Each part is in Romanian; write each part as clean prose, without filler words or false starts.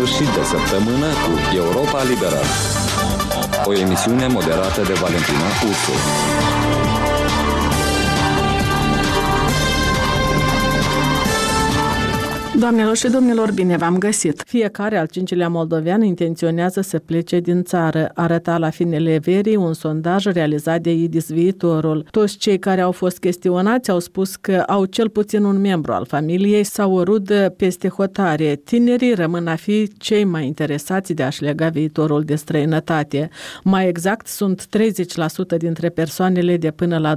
sfârșit de săptămână cu Europa Liberă. O emisiune moderată de Valentina Ursu. Doamnelor și domnilor, bine v-am găsit! Fiecare al cincilea moldovean intenționează să plece din țară, arăta la finele verii un sondaj realizat de IDIS Viitorul. Toți cei care au fost chestionați au spus că au cel puțin un membru al familiei sau o rudă peste hotare. Tinerii rămân a fi cei mai interesați de a-și lega viitorul de străinătate. Mai exact, sunt 30% dintre persoanele de până la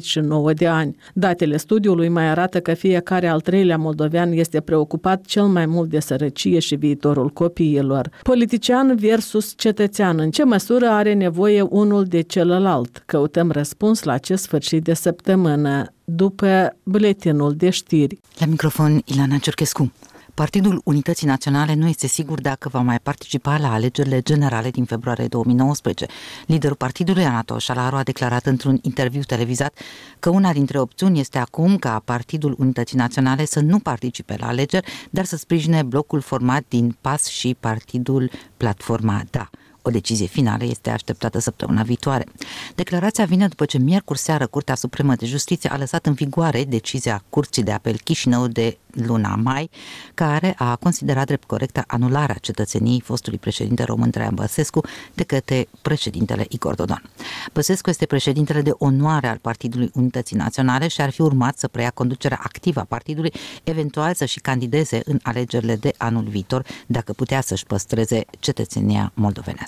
29 de ani. Datele studiului mai arată că fiecare al treilea moldovean este preocupat cel mai mult de sărăcie și viitorul copiilor. Politician versus cetățean. În ce măsură are nevoie unul de celălalt? Căutăm răspuns la acest sfârșit de săptămână, după buletinul de știri. La microfon, Ilana Ciorchescu. Partidul Unității Naționale nu este sigur dacă va mai participa la alegerile generale din februarie 2019. Liderul partidului, Anatol Șalaru, a declarat într-un interviu televizat că una dintre opțiuni este acum ca Partidul Unității Naționale să nu participe la alegeri, dar să sprijine blocul format din PAS și Partidul Platforma Da. O decizie finală este așteptată săptămâna viitoare. Declarația vine după ce miercuri seară Curtea Supremă de Justiție a lăsat în vigoare decizia Curții de Apel Chișinău de luna mai, care a considerat drept corectă anularea cetățeniei fostului președinte român Traian Băsescu de către președintele Igor Dodon. Băsescu este președintele de onoare al Partidului Unității Naționale și ar fi urmat să preia conducerea activă a partidului, eventual să și candideze în alegerile de anul viitor, dacă putea să-și păstreze cetățenia moldovenească.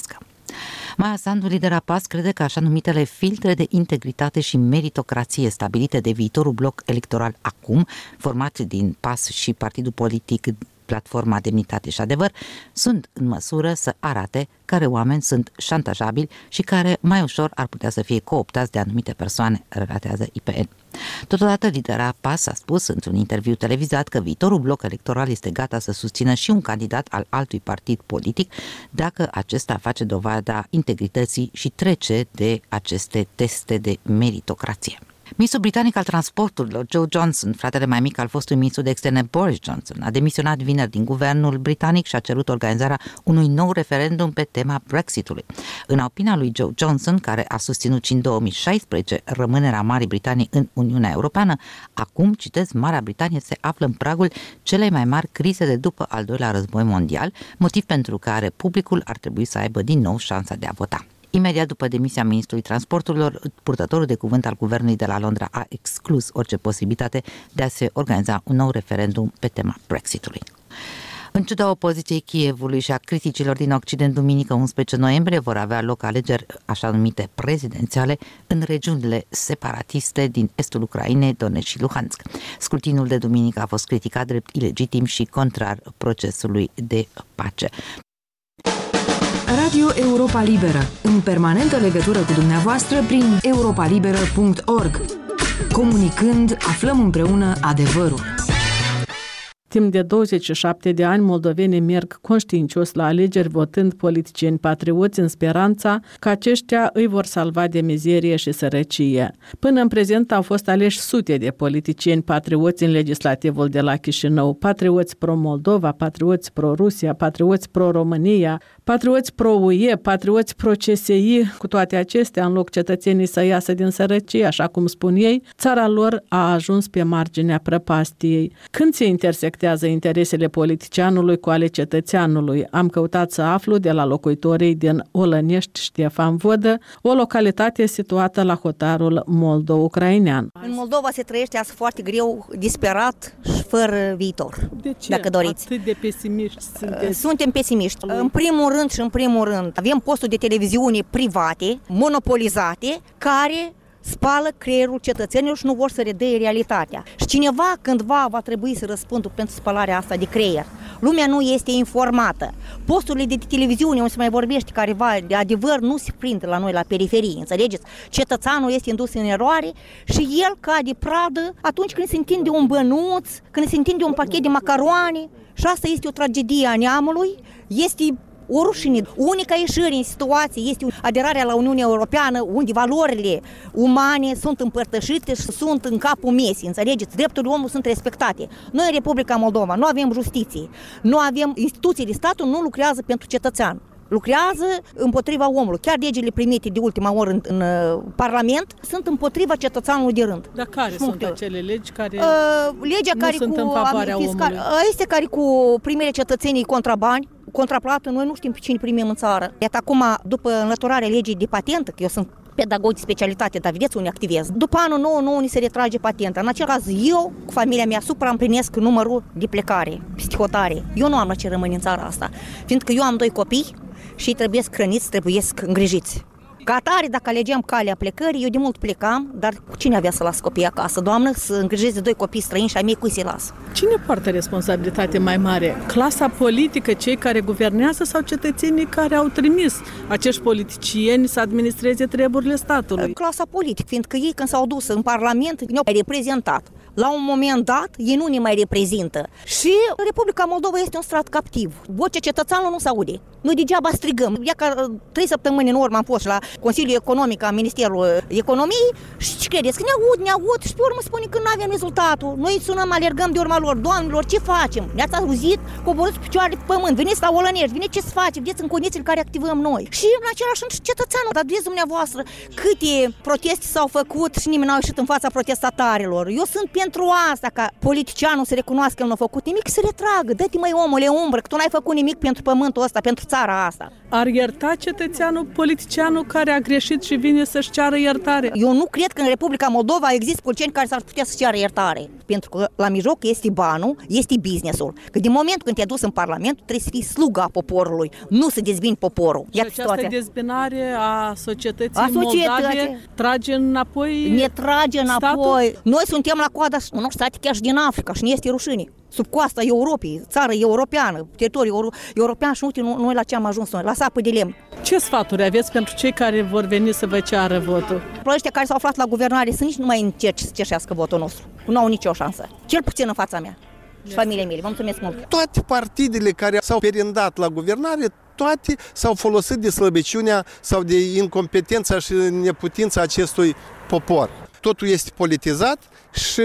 Maia Sandu, lidera PAS, crede că așa numitele filtre de integritate și meritocrație stabilite de viitorul bloc electoral acum, format din PAS și partidul politic Platforma Demnitate și Adevăr, sunt în măsură să arate care oameni sunt șantajabili și care mai ușor ar putea să fie cooptați de anumite persoane, relatează IPN. Totodată, lidera PAS a spus într-un interviu televizat că viitorul bloc electoral este gata să susțină și un candidat al altui partid politic dacă acesta face dovada integrității și trece de aceste teste de meritocrație. Ministrul britanic al transporturilor, Joe Johnson, fratele mai mic al fostului ministru de externe Boris Johnson, a demisionat vineri din guvernul britanic și a cerut organizarea unui nou referendum pe tema Brexitului. În opinia lui Joe Johnson, care a susținut și în 2016 rămânerea Marii Britanii în Uniunea Europeană, acum, citez, Marea Britanie se află în pragul celei mai mari crize de după al doilea război mondial, motiv pentru care publicul ar trebui să aibă din nou șansa de a vota. Imediat după demisia ministrului transporturilor, purtătorul de cuvânt al guvernului de la Londra a exclus orice posibilitate de a se organiza un nou referendum pe tema Brexitului. În ciuda opoziției Kievului și a criticilor din Occident, duminică 11 noiembrie vor avea loc alegeri așa numite prezidențiale în regiunile separatiste din estul Ucrainei, Donetsk și Luhansk. Scrutinul de duminică a fost criticat drept ilegitim și contrar procesului de pace. Radio Europa Liberă, în permanentă legătură cu dumneavoastră prin europalibera.org. Comunicând, aflăm împreună adevărul. Timp de 27 de ani, moldovenii merg conștiincios la alegeri, votând politicieni patrioți în speranța că aceștia îi vor salva de mizerie și sărăcie. Până în prezent au fost aleși sute de politicieni patrioți în legislativul de la Chișinău, patrioți pro-Moldova, patrioți pro-Rusia, patrioți pro-România, patrioți pro-UE, patrioți pro-CSI. Cu toate acestea, în loc cetățenii să iasă din sărăcie, așa cum spun ei, țara lor a ajuns pe marginea prăpastiei. Când se intersectează interesele politicianului cu ale cetățeanului? Am căutat să aflu de la locuitorii din Olănești Ștefan Vodă, o localitate situată la hotarul moldo-ucrainean. În Moldova se trăiește azi foarte greu, disperat și fără viitor. De ce? Dacă doriți. Atât de pesimiști sunteți? Suntem pesimiști. În primul rând, avem posturi de televiziune private, monopolizate, care spală creierul cetățenilor și nu vor să redea realitatea. Și cineva cândva va trebui să răspundă pentru spălarea asta de creier. Lumea nu este informată. Posturile de televiziune, unde se mai vorbește careva de adevăr, nu se prind la noi la periferie, înțelegeți? Cetățeanul este indus în eroare și el cade pradă atunci când se întinde un bănuț, când se întinde un pachet de macaroane. Și asta este o tragedie a neamului, este O rușine. Unica ieșire în situație este aderarea la Uniunea Europeană, unde valorile umane sunt împărtășite și sunt în capul mesei, înțelegeți? Drepturile omului sunt respectate. Noi în Republica Moldova nu avem justiție, nu avem instituțiile, statul nu lucrează pentru cetățean. Lucrează împotriva omului. Chiar legile primite de ultima oră în Parlament sunt împotriva cetățeanului de rând. Dar care sunt acele legi care legea nu care sunt în favoarea omului? Este care cu primirea cetățenii contra bani, contraplată, noi nu știm pe cine primim în țară. Iată acum, după înlăturarea legii de patentă, că eu sunt pedagog de specialitate, dar vedeți unde activez. După anul 9 ni se retrage patenta. În acel caz, eu, cu familia mea, supra-împlinesc numărul de plecare, peste hotare. Eu nu am la ce rămâne în țara asta, fiindcă eu am 2 copii și ei trebuie hrăniți, trebuie îngrijiți. Ca atare, dacă alegeam calea plecării, eu de mult plecam, dar cine avea să las copiii acasă? Doamnă, să îngrijeze 2 copii străini și a mei cui să-i las? Cine poartă responsabilitate mai mare? Clasa politică, cei care guvernează sau cetățenii care au trimis acești politicieni să administreze treburile statului? Clasa politică, fiindcă ei când s-au dus în Parlament ne-au reprezentat. La un moment dat, ei nu ne mai reprezintă. Și Republica Moldova este un strat captiv. Vocea cetățeanului nu se aude. Noi degeaba strigăm. Ia că 3 săptămâni în urmă am fost la Consiliul Economic a Ministerului Economiei și ce credeți? Că ne aud și pe urmă spune că nu avem rezultatul. Noi sunăm, alergăm de urma lor. Doamnelor, ce facem? Ne-ați auzit? Coborâți picioarele pe pământ. Veniți la Olănești, veniți ce să facem? Vedeți în condițiile în care activăm noi. Și în același timp și cetățeanul. Dar vedeți dumneavoastră câte proteste s-au făcut și nimeni n-a ieșit în fața protestatarilor. Eu sunt pentru asta, ca politicianul să recunoască că el nu a făcut nimic, să retragă. Dă-te, măi, omule, umbră, că tu n-ai făcut nimic pentru pământul ăsta, pentru țara asta. Ar ierta cetățeanul politicianul care a greșit și vine să-și ceară iertare? Eu nu cred că în Republica Moldova există politicieni care s-ar putea să ceară iertare. Pentru că la mijloc este banul, este businessul. Că din momentul când te-ai dus în Parlament, trebuie să fii sluga poporului, nu să dezbini poporul. Și această dezbinare a societății moldave trage înapoi? Ne trage înapoi. Statul? Noi suntem la coada unor state chiar și din Africa și ne este rușine. Sub coasta Europei, țară europeană, teritoriul european și uite, noi la ce am ajuns noi, la sapă de lemn. Ce sfaturi aveți pentru cei care vor veni să vă ceară votul? Ăștia care s-au aflat la guvernare să nici nu mai încerce să cerșească votul nostru. Nu au nicio șansă. Cel puțin în fața mea și familiei mele. Vă mulțumesc mult. Toate partidele care s-au perindat la guvernare, toate s-au folosit de slăbiciunea sau de incompetența și neputința acestui popor. Totul este politizat și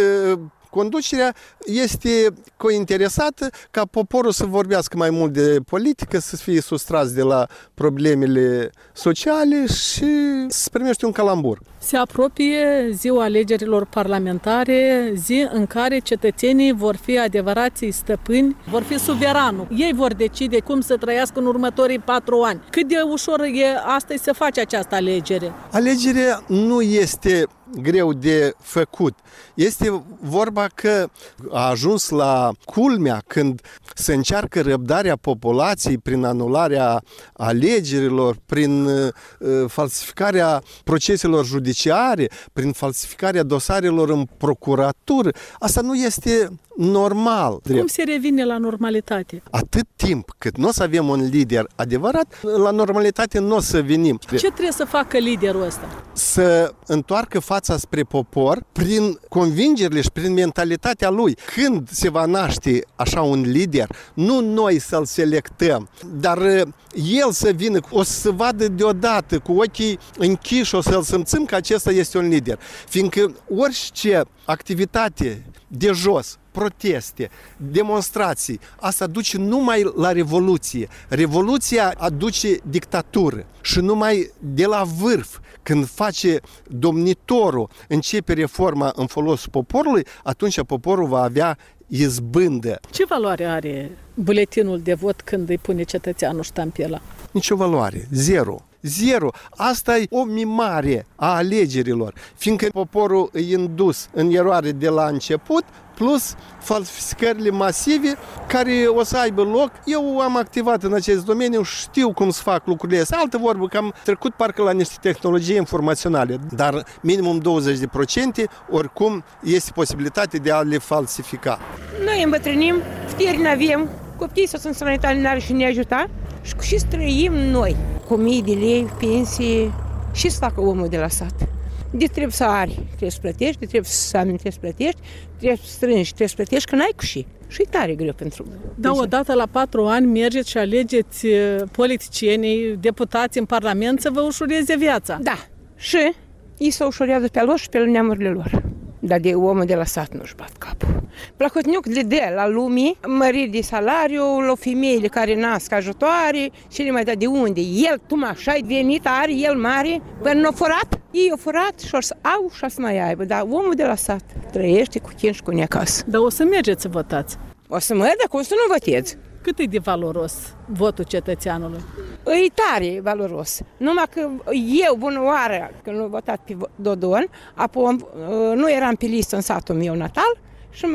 conducerea este cointeresată ca poporul să vorbească mai mult de politică, să fie sustras de la problemele sociale și să primește un calambur. Se apropie ziua alegerilor parlamentare, zi în care cetățenii vor fi adevărații stăpâni, vor fi suveranul. Ei vor decide cum să trăiască în următorii 4 ani. Cât de ușor e astăzi să faci această alegere? Alegerea nu este greu de făcut. Este vorba că a ajuns la culmea când se încearcă răbdarea populației prin anularea alegerilor, prin falsificarea proceselor judiciare, prin falsificarea dosarelor în procuratură. Asta nu este normal. Cum se revine la normalitate? Atât timp cât nu o să avem un lider adevărat, la normalitate nu o să venim. Ce trebuie să facă liderul ăsta? Să întoarcă fața spre popor prin convingerile și prin mentalitatea lui. Când se va naște așa un lider, nu noi să-l selectăm, dar el să vină, o să vadă deodată cu ochii închiși, o să-l simțim că acesta este un lider. Fiindcă orice activitate de jos, proteste, demonstrații, asta duce numai la revoluție. Revoluția aduce dictatură și numai de la vârf, când face domnitorul, începe reforma în folosul poporului, atunci poporul va avea izbândă. Ce valoare are buletinul de vot când îi pune cetățeanul ștampila? Nicio valoare, zero. Zero. Asta e o mimare a alegerilor, fiindcă poporul e indus în eroare de la început, plus falsificările masive care o să aibă loc. Eu am activat în acest domeniu, știu cum să fac lucrurile astea. Altă vorbă că am trecut parcă la niște tehnologii informaționale, dar minimum 20% oricum este posibilitatea de a le falsifica. Noi îmbătrânim, putere n-avem, copiii s-o sunt sănătate, n-are și ne ajuta și și trăim noi cu mii de lei, pensii, și să facă omul de la sat. De trebuie să ari, trebuie să plătești, de trebuie să trebuie să plătești, trebuie să strângi, trebuie să plătești, că n-ai cu și. Și e tare greu pentru... Da, odată la 4 ani mergeți și alegeți politicienii, deputați în Parlament să vă ușureze viața. Da. Și ei se ușurează pe lor și pe neamurile lor. Dar de omul de la sat nu-și bat capul. Placotniuc de la lumii, măriri de salariu, la femeile care nasc ajutoare, și le mai da de unde. El, tu așa ai venit, are el mare, până n-a furat. Ei au furat și o să au și o să mai aibă. Dar omul de la sat trăiește cu chin și cu neacasă. Dar o să mergeți să votați. O să dar cum să nu votez? Cât e de valoros votul cetățeanului? E tare valoros. Numai că eu, bună oară, când am votat pe Dodon, apoi nu eram pe listă în satul meu natal și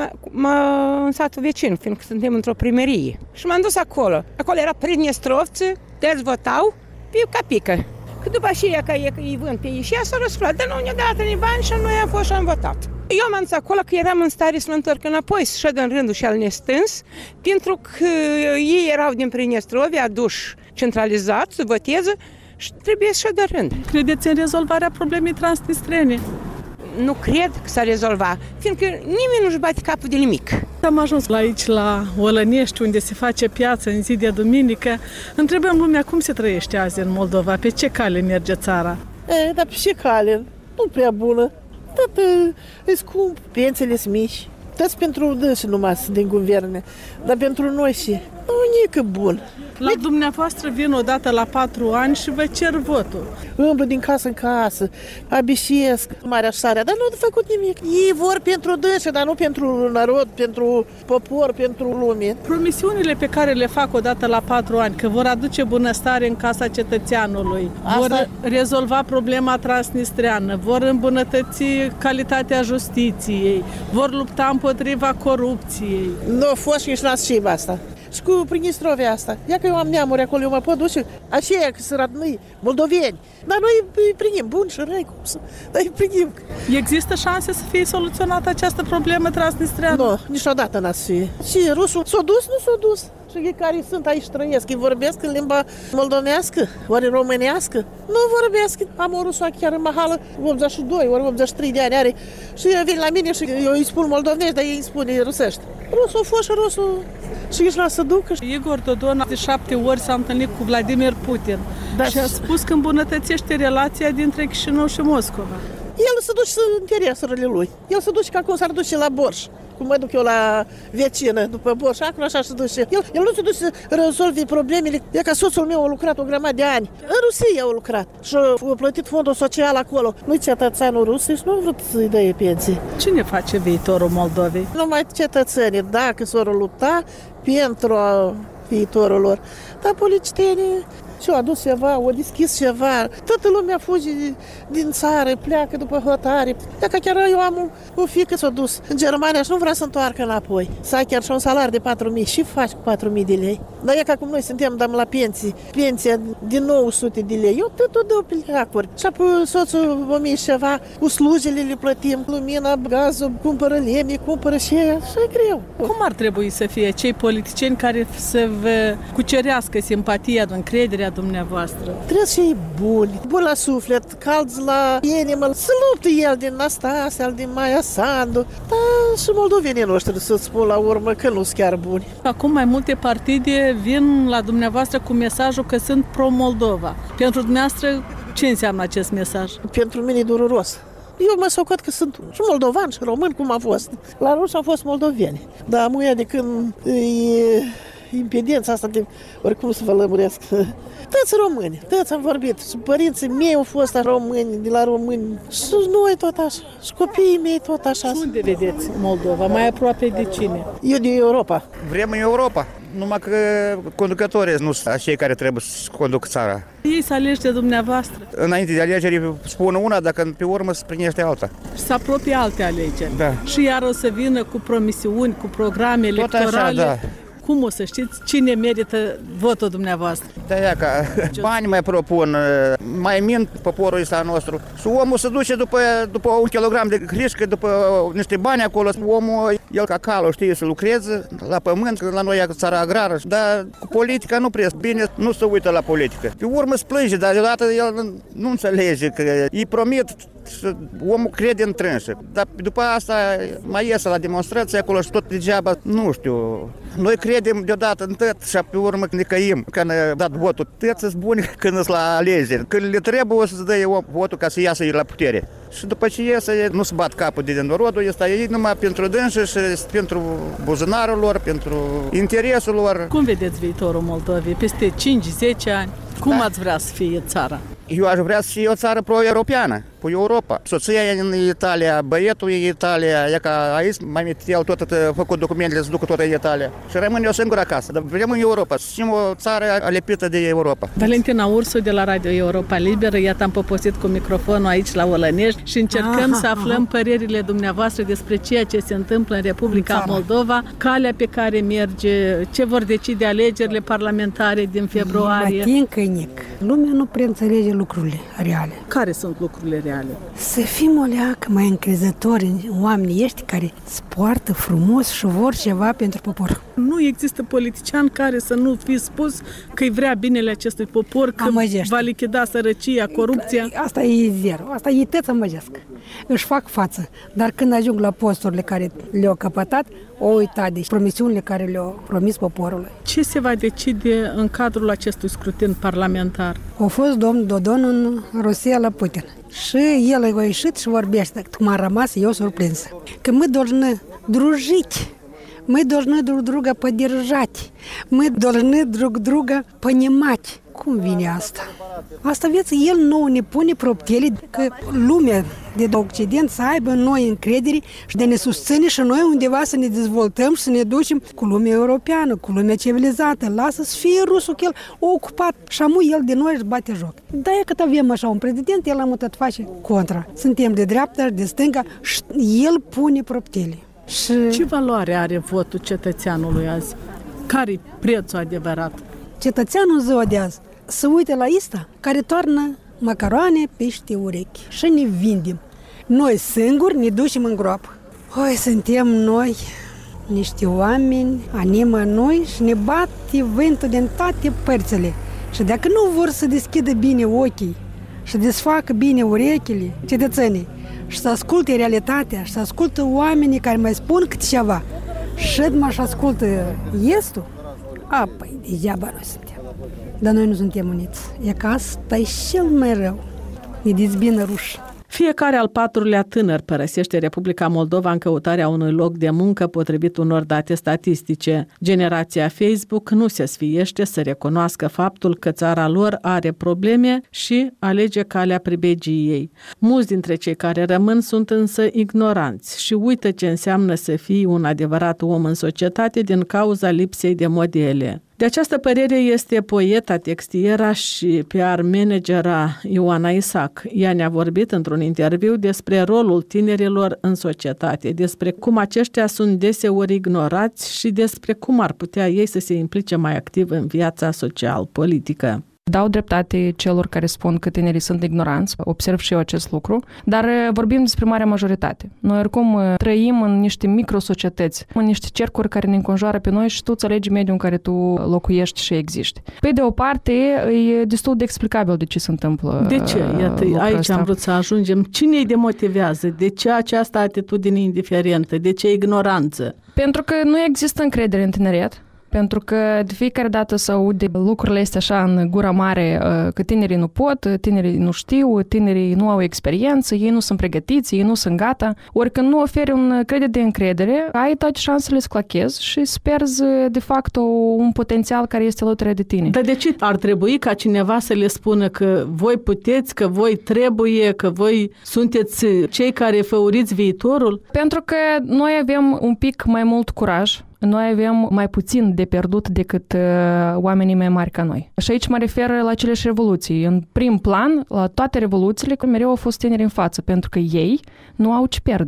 în satul vecin, fiindcă suntem într-o primărie. Și m-am dus acolo. Acolo era Pridnestrovți, deci votau pică. Că după aceea că îi vând pe ei și ea s-a răsculat, dar nu ne-a dat ni bani și noi am fost și am votat. Eu m-am dus acolo că eram în stare să mă întorc înapoi, să șed în rândul și al nestâns, pentru că ei erau din Pridnestrovi, aduși centralizat, să voteze și trebuie să șed în rând. Credeți în rezolvarea problemei transnistrene? Nu cred că s-a rezolvat, fiindcă nimeni nu-și bate capul de nimic. Am ajuns aici, la Olănești, unde se face piață în zi de duminică. Întrebăm lumea cum se trăiește azi în Moldova, pe ce cale merge țara? Dar pe ce cale? Nu prea bună. Tot e scump, pensiile sunt mici. Toți pentru dânsi numai sunt din guverne, dar pentru noi și nu e că bun. La dumneavoastră vin odată la 4 ani și vă cer votul. Îmblă din casă în casă, abișiesc Marea Sarea, dar nu au făcut nimic. Ei vor pentru dânsi, dar nu pentru narod, pentru popor, pentru lume. Promisiunile pe care le fac odată la 4 ani, că vor aduce bunăstare în casa cetățeanului, vor rezolva problema transnistreană, vor îmbunătăți calitatea justiției, vor lupta împotriva corupției. Nu a fost și nici n-ați și asta. Și cu Pridnestrovia asta. Ia că eu am neamuri acolo, eu mă pot duce. Aceia că sunt radnăi, moldoveni. Dar noi îi primim bun și răi, cum să... Dar îi primim. Există șanse să fie soluționată această problemă transnistreană? Nu, niciodată n-ați fi. Și rusul s-a dus, nu s-a dus. Și ei care sunt aici trăiesc, îi vorbesc în limba moldovenească, ori românească. Nu vorbesc. Am o rusoa chiar în mahală, 82, ori 83 de ani are. Și eu vin la mine și eu îi spun moldovenești, dar ei îi spun rusești. Rusul a fost și rusul și își lasă ducă. Igor Dodon de 7 ori s-a întâlnit cu Vladimir Putin și a spus că îmbunătățește relația dintre Chișinău și Moscova. El se duce în interesurile lui. El se duce ca cum s-ar duce la Borș. Cum mă duc eu la vecină după Borș, acolo așa se duce. El nu se duce să rezolve problemele. E ca soțul meu a lucrat o grămadă de ani. În Rusia a lucrat și a plătit fondul social acolo. Nu-i cetățeanul rus și nu a vrut să-i dea pensie. Cine face viitorul Moldovei? Numai cetățenii, dacă s-au lupta pentru viitorul lor. Dar politicienii și-au adus ceva, au deschis ceva. Toată lumea fuge din țară, pleacă după hotare. Dacă chiar eu am o fiică s-a dus în Germania și nu vrea să întoarcă înapoi. Să ai chiar și un salariu de 4.000. Și faci cu 4.000 de lei? Dar e ca cum noi suntem, dăm la pensii. Pensia de 900 de lei. Eu tot o dau pe leacuri. Și apoi soțul 1.000 și ceva, cu slujile le plătim, lumina, gazul, cumpără lemne, cumpără și e greu. Cum ar trebui să fie cei politicieni care să vă cucerească simpatia, încrederea dumneavoastră? Trebuie să fie buni, buni la suflet, calzi la inimă, să luptă el din Nastase, din Maia Sandu, dar și moldovenii noștri să spun la urmă că nu sunt chiar buni. Acum mai multe partide vin la dumneavoastră cu mesajul că sunt pro-Moldova. Pentru dumneavoastră, ce înseamnă acest mesaj? Pentru mine e dureros. Eu mă socot că sunt și moldovan și român, cum a fost. La ruși am fost moldoveni, dar muia de când impedența asta de oricum să vă lămuresc. Toți români, toți am vorbit. Și părinții mei au fost români, de la români. Și noi tot așa. Și copiii mei tot așa. Și unde vedeți Moldova? Mai aproape de cine? Eu din Europa. Vrem în Europa. Numai că conducătorii nu sunt cei care trebuie să conducă țara. Ei să alegi de dumneavoastră. Înainte de alegeri spun una, dacă pe urmă se primește alta. Și să apropie alte alegeri. Da. Și iar o să vină cu promisiuni, cu programe electorale. Tot așa, da. Cum o să știți cine merită votul dumneavoastră? Da, ia că bani mai propun, mai mint poporul ăsta nostru. Și omul se duce după 1 kilogram de hrișcă, după niște bani acolo. Omul, el ca calul știe să lucreze la pământ, la noi e țara agrară. Dar cu politica nu prea bine, nu se uită la politică. Pe urmă se plânge, dar deodată el nu înțelege că îi promit și omul crede în trânsă. Dar după asta mai iese la demonstrație acolo și tot degeaba, nu știu. Noi credem deodată în tot și pe urmă ne căim. Când ne-a dat votul, toți sunt buni când sunt la alegeri. Când le trebuie o să-ți dă votul ca să iasă la putere. Și după ce iese, nu se bat capul de norodul ăsta, ei numai pentru dânsă și pentru buzunarul lor, pentru interesul lor. Cum vedeți viitorul Moldovei peste 5-10 ani? Cum ați vrea să fie țara? Eu aș vrea să fie o țară pro-europeană, cu Europa. Soția e în Italia, băietul e în Italia, e ca aici mai el tot a făcut documentele să ducă tot în Italia. Și rămân eu singur acasă, dar vrem în Europa, să fim o țară alepită de Europa. Valentina Ursu de la Radio Europa Liberă, iată am poposit cu microfonul aici la Olănești și încercăm să aflăm părerile dumneavoastră despre ceea ce se întâmplă în Republica Moldova, calea pe care merge, ce vor decide alegerile parlamentare din februarie. Lumea nu prea înțelege lucrurile reale. Care sunt lucrurile reale? Să fim o leacă mai încrezători în oamenii ăștia care se poartă frumos și vor ceva pentru popor. Nu există politician care să nu fi spus că îi vrea binele acestui popor, că va lichida sărăcia, corupția. Asta e zero. Asta e tăță măgească. Își fac față. Dar când ajung la posturile care le-au căpătat, o uita de promisiunile care le-au promis poporului. Ce se va decide în cadrul acestui scrutin parlamentar? A fost domnul Dodon în Rusia la Putin. Și el a ieșit și vorbește. Cum a rămas eu surprinsă. Că мы должны дружить. Мы должны друг друга поддержать. Мы должны друг друга понимать. Cum vine asta? Asta, vieță, el nouă ne pune proptele că lumea de Occident să aibă în noi încredere și de ne susține și noi undeva să ne dezvoltăm și să ne ducem cu lumea europeană, cu lumea civilizată. Lasă să fie rusul că el a ocupat și amu el de noi își bate joc. Dar e cât avem așa un prezident, el am tot face contra. Suntem de dreapta și de stânga și el pune proptele. Și... Ce valoare are votul cetățeanului azi? Care-i prețul adevărat? Cetățeanul ziua de azi să uite la ăsta care toarnă macaroane peste urechi și ne vindem. Noi singuri ne ducem în groapă. Oi, suntem noi niște oameni, anima noi și ne bate vântul din toate părțile. Și dacă nu vor să deschidă bine ochii și desfacă bine urechile cetățenii și să asculte realitatea și să asculte oamenii care mai spun câte ceva și și ascultă estul, păi degeaba noi suntem. Dar noi nu suntem uniți. E că asta e cel mai rău. Ne dezbină ruși. Fiecare al 4-lea tânăr părăsește Republica Moldova în căutarea unui loc de muncă potrivit unor date statistice. Generația Facebook nu se sfiește să recunoască faptul că țara lor are probleme și alege calea pribegiei. Mulți dintre cei care rămân sunt însă ignoranți și uită ce înseamnă să fii un adevărat om în societate din cauza lipsei de modele. De această părere este poeta, textiera și PR managera Ioana Isac. Ea ne-a vorbit într-un interviu despre rolul tinerilor în societate, despre cum aceștia sunt deseori ignorați și despre cum ar putea ei să se implice mai activ în viața social-politică. Dau dreptate celor care spun că tinerii sunt ignoranți, observ și eu acest lucru, dar vorbim despre marea majoritate. Noi oricum trăim în niște microsocietăți, în niște cercuri care ne înconjoară pe noi și tu îți alegi mediul în care tu locuiești și existi. Pe de o parte, e destul de explicabil de ce se întâmplă. De ce? Iată, aici ăsta. Am vrut să ajungem. Cine îi demotivează? De ce această atitudine indiferentă? De ce ignoranță? Pentru că nu există încredere în tineret. Pentru că de fiecare dată se aude lucrurile astea așa în gura mare, că tinerii nu pot, tinerii nu știu, tinerii nu au experiență, ei nu sunt pregătiți, ei nu sunt gata. Ori când nu oferi un credit de încredere, ai toate șansele să clachezi și să pierzi de fapt un potențial care este alături de tine. Dar de ce ar trebui ca cineva să le spună că voi puteți, că voi trebuie, că voi sunteți cei care făuriți viitorul? Pentru că noi avem un pic mai mult curaj. Noi avem mai puțin de pierdut decât oamenii mai mari ca noi. Și aici mă refer la aceleși revoluții. În prim plan, la toate revoluțiile, mereu au fost tineri în față, pentru că ei nu au ce pierde.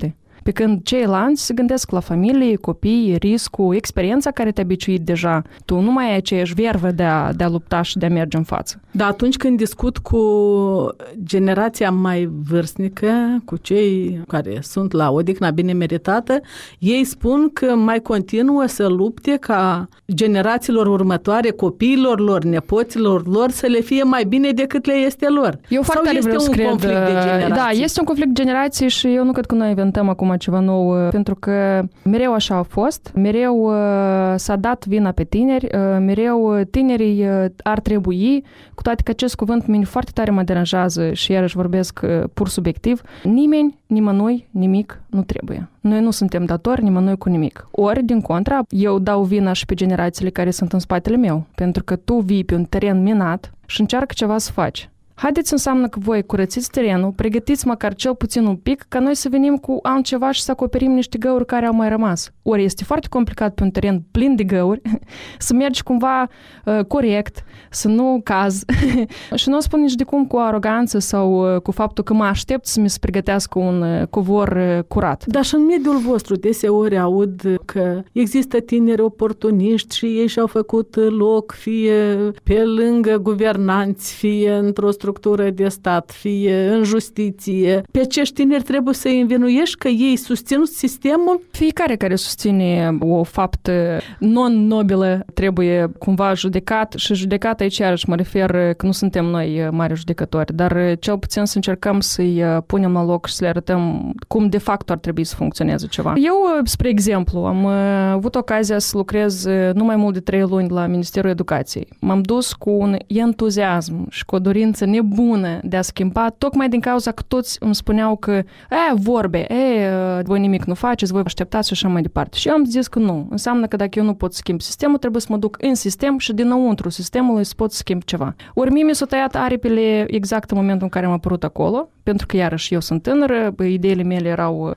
Pe când ceilalți se gândesc la familie, copii, riscul, experiența care te-a biciuit deja. Tu nu mai ai aceeași vervă de a lupta și de a merge în față. Dar atunci când discut cu generația mai vârstnică, cu cei care sunt la odihna bine meritată, ei spun că mai continuă să lupte ca generațiilor următoare, copiilor lor, nepoților lor, să le fie mai bine decât le este lor. Eu foarte tare vreau să cred. Conflict de generații? Da, este un conflict de generații și eu nu cred că noi inventăm acum ceva nou, pentru că mereu așa a fost, mereu s-a dat vina pe tineri, mereu tinerii ar trebui, cu toate că acest cuvânt mine foarte tare mă deranjează și iarăși vorbesc pur subiectiv, nimănui, nimic nu trebuie. Noi nu suntem datori nimănui cu nimic. Ori, din contra, eu dau vina și pe generațiile care sunt în spatele meu, pentru că tu vii pe un teren minat și încearcă ceva să faci. Haideți înseamnă că voi curățiți terenul, pregătiți măcar cel puțin un pic, ca noi să venim cu altceva și să acoperim niște găuri care au mai rămas. Ori este foarte complicat pe un teren plin de găuri să mergi cumva corect, să nu cazi. Și nu o spun nici de cum cu aroganță sau cu faptul că mă aștept să mi se pregătească un covor curat. Dar și în mediul vostru deseori aud că există tineri oportuniști și ei și-au făcut loc fie pe lângă guvernanți, fie într-o structură de stat, fie în justiție. Pe acești tineri trebuie să-i învinuiești că ei susțin sistemul? Fiecare care susține o faptă non-nobilă trebuie cumva judecat și judecat aici iarăși mă refer că nu suntem noi mari judecători, dar cel puțin să încercăm să-i punem la loc și să le arătăm cum de fapt ar trebui să funcționeze ceva. Eu, spre exemplu, am avut ocazia să lucrez nu mai mult de 3 luni la Ministerul Educației. M-am dus cu un entuziasm și cu o dorință nebună de a schimba, tocmai din cauza că toți îmi spuneau că vorbe, voi nimic nu faceți, voi așteptați și așa mai departe. Și eu am zis că nu. Înseamnă că dacă eu nu pot schimba sistemul, trebuie să mă duc în sistem și dinăuntru sistemului să pot schimba ceva. Ori mie mi s-au tăiat aripile exact în momentul în care am apărut acolo, pentru că iarăși eu sunt tânără, ideile mele erau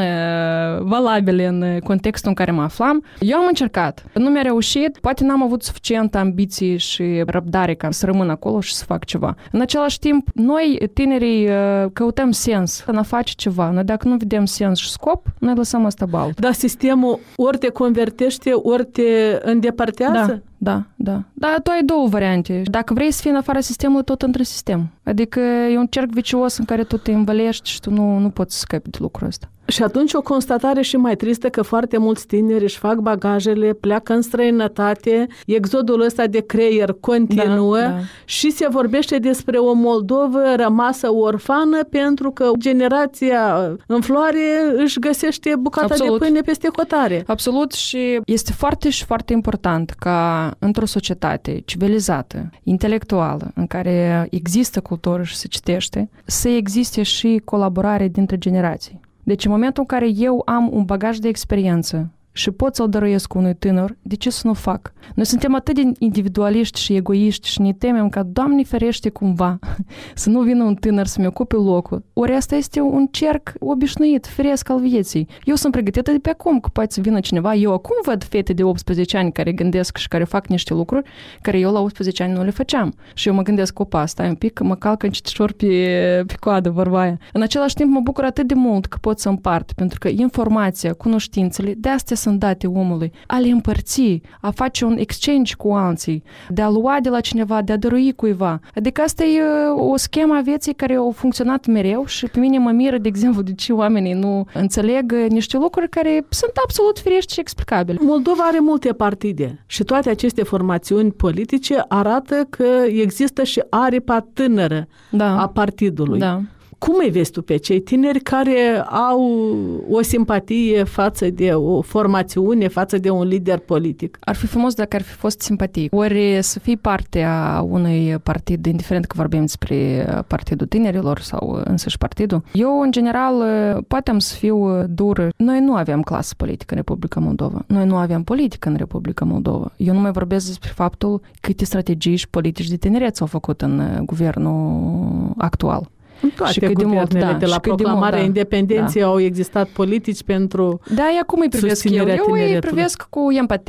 non-valabile în contextul în care mă aflam. Eu am încercat. Nu mi-a reușit, poate n-am avut suficientă ambiție și răbdare ca să rămân acolo și să fac ceva. În același timp, noi, tinerii, căutăm sens în a face ceva. Noi dacă nu vedem sens și scop, noi lăsăm asta balt. Dar sistemul ori te convertește, ori te îndepărtează? Da. Dar tu ai 2 variante. Dacă vrei să fii în afara sistemului, tot între sistem. Adică e un cerc vicios în care tu te învălești și tu nu poți să scapi de lucrul ăsta. Și atunci o constatare și mai tristă că foarte mulți tineri își fac bagajele, pleacă în străinătate, exodul ăsta de creier continuă și se vorbește despre o Moldovă rămasă orfană pentru că generația în floare își găsește bucata de pâine peste hotare. Absolut și este foarte și foarte important ca într-o societate civilizată, intelectuală, în care există cultură și se citește, să existe și colaborare dintre generații. Deci în momentul în care eu am un bagaj de experiență și pot să-l dăruiesc unui tânăr, de ce să nu fac? Noi suntem atât de individualiști și egoiști și ne temem ca, Doamne ferește cumva, să nu vină un tânăr să-mi ocupe locul. Ori asta este un cerc obișnuit, firesc al vieții. Eu sunt pregătită de pe acum, că poate să vină cineva. Eu acum văd fete de 18 ani care gândesc și care fac niște lucruri care eu la 18 ani nu le făceam. Și eu mă gândesc, opa, stai un pic, că mă calcă încetișor pe coadă vorba aia. În același timp mă bucur atât de mult că pot să împart, pentru că informația, cunoștințele, de astea sunt date omului, a le împărți, a face un exchange cu alții, de a lua de la cineva, de a dărui cuiva. Adică asta e o schemă a vieții care a funcționat mereu și pe mine mă miră, de exemplu, de ce oamenii nu înțeleg niște lucruri care sunt absolut firești și explicabile. Moldova are multe partide și toate aceste formațiuni politice arată că există și aripa tânără a partidului. Da. Cum îi vezi tu pe cei tineri care au o simpatie față de o formațiune, față de un lider politic? Ar fi frumos dacă ar fi fost simpatie. Ori să fii parte a unui partid, indiferent că vorbim despre Partidul Tinerilor sau însăși partidul. Eu, în general, poate am să fiu dură. Noi nu aveam clasă politică în Republica Moldova. Noi nu aveam politică în Republica Moldova. Eu nu mai vorbesc despre faptul câte strategii și politici de tineret s-au făcut în guvernul actual. În toate guvernele, de la proclamarea independenței au existat politici pentru Da, eu cum îi privesc eu? Eu îi privesc cu empatie,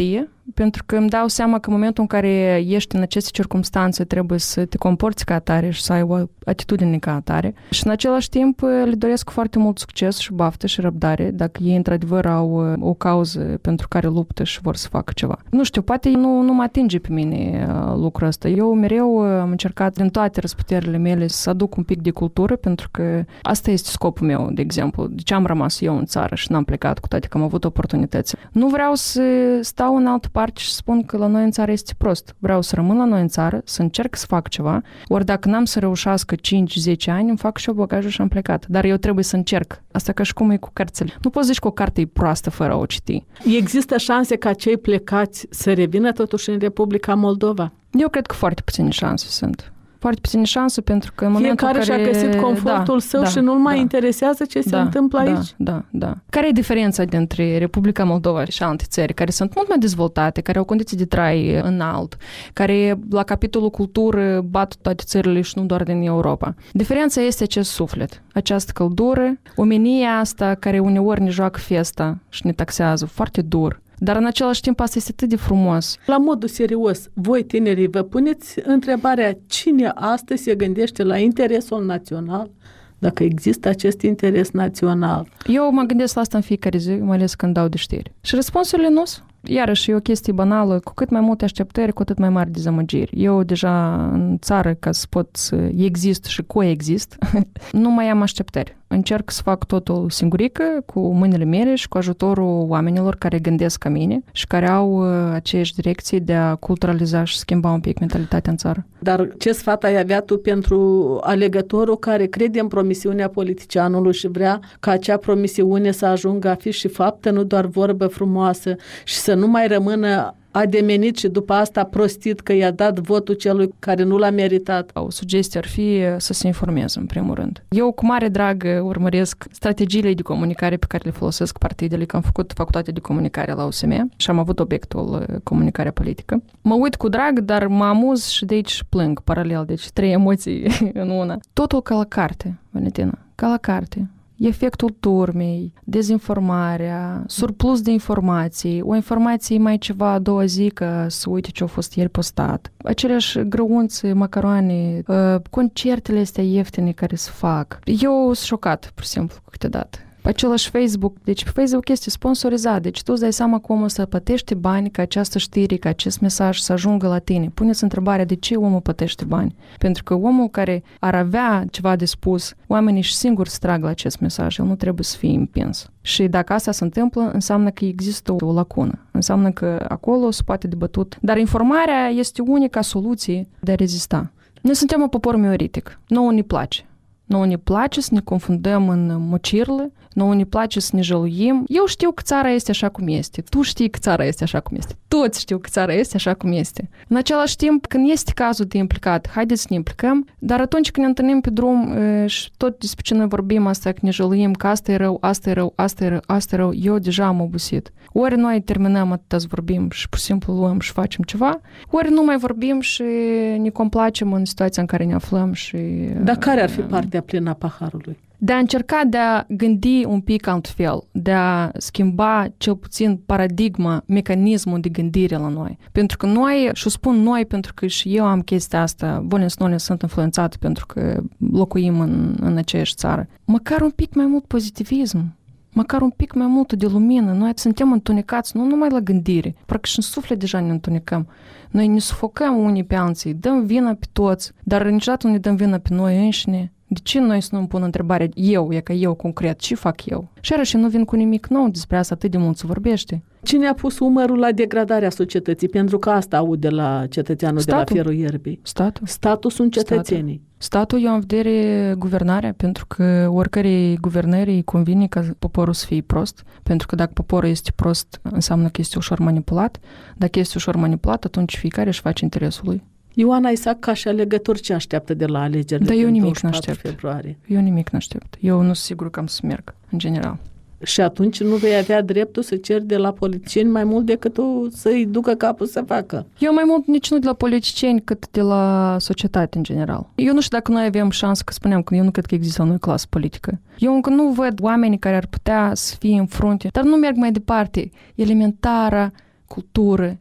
pentru că îmi dau seama că în momentul în care ești în aceste circumstanțe trebuie să te comporți ca atare și să ai o atitudine ca atare. Și în același timp le doresc foarte mult succes și baftă și răbdare dacă ei într-adevăr au o cauză pentru care luptă și vor să facă ceva. Nu știu, poate nu mă atinge pe mine lucrul ăsta. Eu mereu am încercat din toate răsputerile mele să aduc un pic de cultură, pentru că asta este scopul meu, de exemplu. De ce am rămas eu în țară și n-am plecat, cu toate că am avut oportunități. Nu vreau să stau în altă parte și să spun că la noi în țară este prost. Vreau să rămân la noi în țară, să încerc să fac ceva, ori dacă n-am să reușească 5-10 ani, îmi fac și eu bagajul și am plecat. Dar eu trebuie să încerc. Asta ca și cum e cu cărțile. Nu poți zici că o carte e proastă fără a o citi. Există șanse ca cei plecați să revină totuși în Republica Moldova? Eu cred că foarte puține șanse sunt. Foarte puține șanse, pentru că în momentul în care și-a găsit confortul său și nu-l mai interesează ce se întâmplă aici. Da. Care e diferența dintre Republica Moldova și alte țări care sunt mult mai dezvoltate, care au condiții de trai înalt, care la capitolul cultură bat toate țările și nu doar din Europa? Diferența este acest suflet, această căldură, omenia asta care uneori ne joacă festa și ne taxează foarte dur. Dar în același timp asta este atât de frumos. La modul serios, voi tinerii vă puneți întrebarea cine astăzi se gândește la interesul național, dacă există acest interes național? Eu mă gândesc la asta în fiecare zi, mai ales când dau de știri. Și răspunsurile nu sunt. Iarăși e o chestie banală, cu cât mai multe așteptări, cu atât mai mari dezamăgiri. Eu deja în țară, ca să pot să exist și coexist, nu mai am așteptări. Încerc să fac totul singurică, cu mâinile mele și cu ajutorul oamenilor care gândesc ca mine și care au aceeași direcție de a culturaliza și schimba un pic mentalitatea în țară. Dar ce sfat ai avea tu pentru alegătorul care crede în promisiunea politicianului și vrea ca acea promisiune să ajungă a fi și faptă, nu doar vorbă frumoasă, și să nu mai rămână ademenit și după asta prostit că i-a dat votul celui care nu l-a meritat? O sugestie ar fi să se informeze, în primul rând. Eu cu mare drag urmăresc strategiile de comunicare pe care le folosesc partidele, că am făcut facultate de comunicare la USM și am avut obiectul comunicarea politică. Mă uit cu drag, dar mă amuz și de aici plâng paralel, deci 3 emoții în una. Totul ca la carte, Valentina, ca la carte. Efectul turmei, dezinformarea, surplus de informații, o informație mai ceva a doua zi că să uite ce a fost ieri postat, aceleași grăunțe, macaroane, concertele astea ieftine care se fac. Eu sunt șocat, pur și simplu, câteodată. Același Facebook, deci pe Facebook este sponsorizat, deci tu îți dai seama cum o să plătești bani ca această știre, ca acest mesaj să ajungă la tine. Puneți întrebarea de ce omul plătește bani. Pentru că omul care ar avea ceva de spus, oamenii și singuri se trag la acest mesaj, el nu trebuie să fie împins. Și dacă asta se întâmplă, înseamnă că există o lacună, înseamnă că acolo se poate debătut. Dar informarea este unica soluție de a rezista. Noi suntem un popor mioritic, nouă ne place. Nouă ne place să ne confundăm în mocirlă, nouă ne place să ne jăluim. Eu știu că țara este așa cum este. Tu știi că țara este așa cum este. Toți știu că țara este așa cum este. În același timp, când este cazul de implicat, haideți să ne implicăm, dar atunci când ne întâlnim pe drum și tot despre ce noi vorbim asta, că ne jăluim, că asta e rău, asta e rău, asta e rău, asta e rău, eu deja am obosit. Ori noi terminăm atâta să vorbim și pur și simplu luăm și facem ceva, ori nu mai vorbim și ne complacem în situația în care ne aflăm și... Dar care ar fi partea plină a paharului? De a încerca de a gândi un pic altfel, de a schimba cel puțin paradigma, mecanismul de gândire la noi. Pentru că noi, și spun noi pentru că și eu am chestia asta, volens sunt influențat pentru că locuim în aceeași țară. Măcar un pic mai mult pozitivism, măcar un pic mai mult de lumină. Noi suntem întunecați, nu numai la gândire, parcă și în suflet deja ne întunecăm. Noi ne sufocăm unii pe alții, dăm vina pe toți, dar niciodată nu ne dăm vina pe noi înșine. De ce noi să nu îmi pun întrebarea eu concret, ce fac eu? Și iarăși nu vin cu nimic nou, despre asta atât de mult se vorbește. Cine a pus umărul la degradarea societății? Pentru că asta aud de la cetățeanul de la Fierul Ierbii. Statul sunt cetățenii. Statul, eu am vedere guvernarea, pentru că oricărei guvernări îi convine ca poporul să fie prost, pentru că dacă poporul este prost, înseamnă că este ușor manipulat. Dacă este ușor manipulat, atunci fiecare își face interesul lui. Ioana Isaac, ca și alegător, ce așteaptă de la alegerile din 24 februarie? Eu nimic nu aștept. Eu nu sunt sigur că am să merg, în general. Și atunci nu vei avea dreptul să ceri de la politicieni mai mult decât tu să-i ducă capul să facă? Eu mai mult nici nu de la politicieni, cât de la societate în general. Eu nu știu dacă noi avem șansă, că spuneam că eu nu cred că există o nouă clasă politică. Eu încă nu văd oamenii care ar putea să fie în frunte, dar nu merg mai departe. Elementara cultură,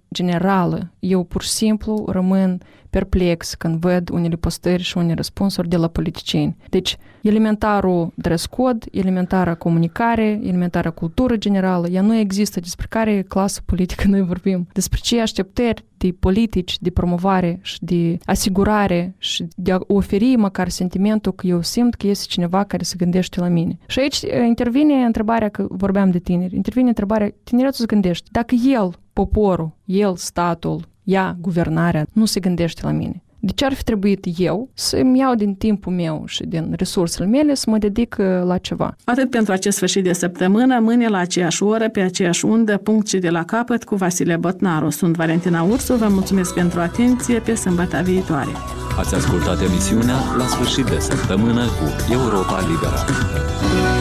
generală, eu pur și simplu rămân perplex când văd unele postări și unele răspunsuri de la politicieni. Deci, elementarul dress code, elementara comunicare, elementara cultură generală, ea nu există. Despre care clasă politică noi vorbim? Despre ce așteptări de politici, de promovare și de asigurare și de a oferi măcar sentimentul că eu simt că este cineva care se gândește la mine. Și aici intervine întrebarea, că vorbeam de tineri, intervine întrebarea, tineretul se gândește, dacă el, poporul, el, statul, ea, guvernarea, nu se gândește la mine. De ce ar fi trebuit eu să-mi iau din timpul meu și din resursele mele să mă dedic la ceva? Atât pentru acest sfârșit de săptămână, mâine la aceeași oră, pe aceeași undă, punct și de la capăt cu Vasile Botnaru. Sunt Valentina Ursu, vă mulțumesc pentru atenție, pe sâmbătă viitoare. Ați ascultat emisiunea La sfârșit de săptămână cu Europa Liberă.